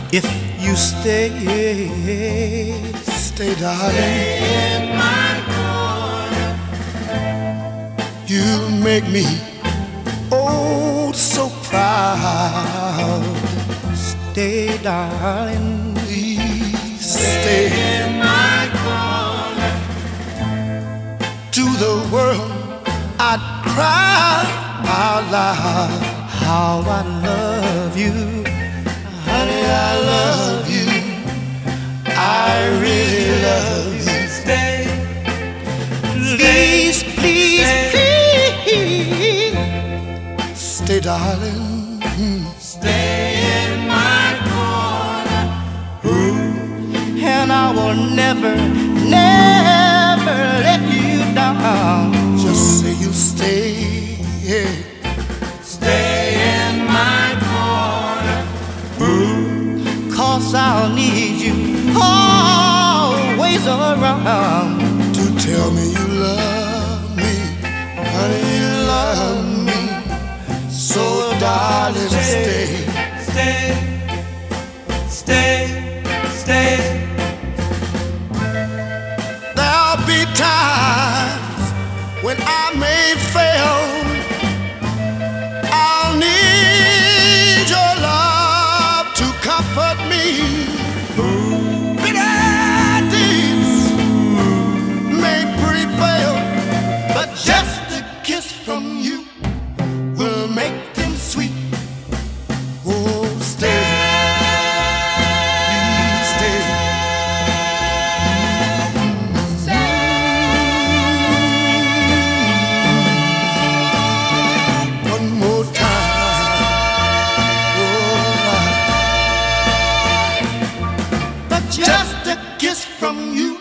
If you stay, stay, darling, in my corner. You make me oh so proud. Stay, darling, please stay in my corner. To the world I'd cry out loud how I love you. Honey, I love you. I really love you. Stay, Please, please, stay. please stay, darling. Stay in my corner. And I will never, never let you down. Just say you stay. Stay in my corner. 'Cause I'll need you always around to tell me you love me. Honey, you love me. So darling, stay. Stay, stay, stay. There'll be times when I may fail. I'll need your love to comfort me. Bitter deeds may prevail, but just a kiss from you will make them sweet. Oh, stay, please stay. One more time, oh, but just a kiss from you